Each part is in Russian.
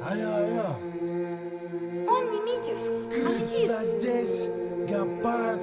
Он не Митис, а Метис. Здесь Гопак.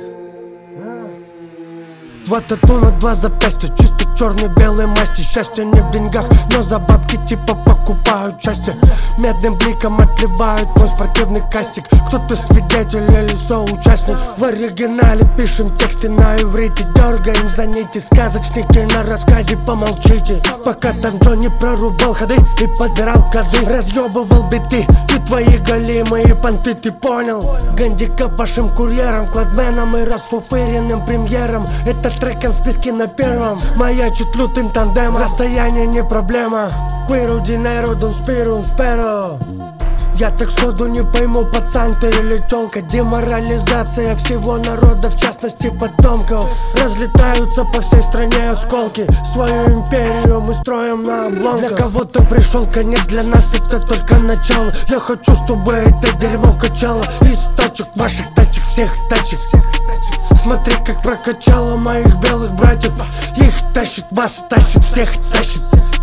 Два тату на два запястья, чисто черно-белой масти. Счастье не в деньгах, но за бабки типа покупают счастье. Медным бликом отливают мой спортивный кастик. Кто-то свидетель или соучастник. В оригинале пишем тексты на иврите, дергаем за нити. Сказочники на рассказе, помолчите. Пока там Джонни прорубал ходы и подбирал коды, разъебывал биты и твои голимые понты, ты понял? Гандикап вашим курьерам, кладменам и расфуфыренным премьерам. Это трек в списке на первом. Маячит лютым тандемом, расстояние не проблема. Quiro dinero d'un spiro un spero. Я так сходу не пойму, пацан ты или тёлка. Деморализация всего народа, в частности потомков. Разлетаются по всей стране осколки. Свою империю мы строим на обломках. Для кого-то пришел конец, для нас это только начало. Я хочу, чтобы это дерьмо качало из тачек, ваших тачек, всех тачек. Смотри, как прокачало моих белых братьев. Их тащит, вас тащит, всех тащит.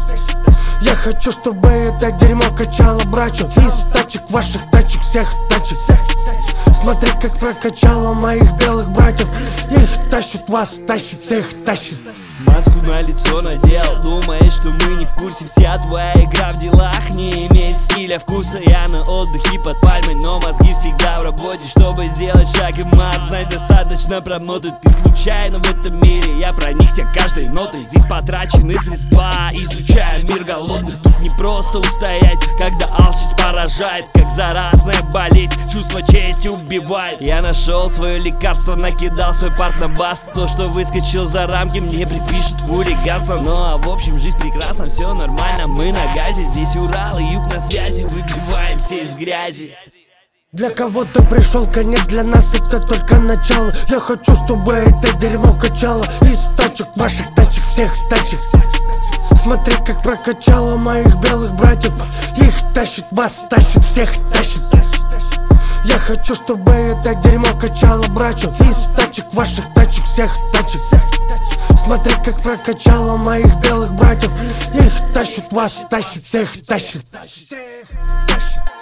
Я хочу, чтобы это дерьмо качало братью из тачек, ваших тачек, всех тачек. Смотри, как прокачало моих белых братьев. Их тащит, вас тащит, всех тащит. Маску на лицо надел, думаешь, что мы не в курсе. Вся твоя игра в делах не имеет стиля, вкуса. Я на отдыхе под пальмой, но мозги всегда в работе. Чтобы сделать шаг и мат, знать достаточно промотать. Ты случайно в этом мире, я проникся каждой нотой. Здесь потрачены средства, изучая мир голодных. Тут не просто устоять, когда алчность поражает. Как заразная болезнь, чувство чести убивает. Я нашел свое лекарство, накидал свой парт на бас. То, что выскочил за рамки, мне припишут хулиганство. Ну а в общем жизнь прекрасна, все нормально, мы на газе. Здесь Урал и юг на связи, выбиваемся из грязи. Для кого-то пришел конец, для нас это только начало. Я хочу, чтобы это дерьмо качало из тачек, ваших тачек, всех тачек. Смотри, как прокачало моих белых братьев. Их тащит, вас тащит, всех тащит. Я хочу, чтобы это дерьмо качало братью из тачек, ваших тачек, всех тачек. Смотри, как прокачало моих белых братьев. Их тащит, вас тащит, всех тащит.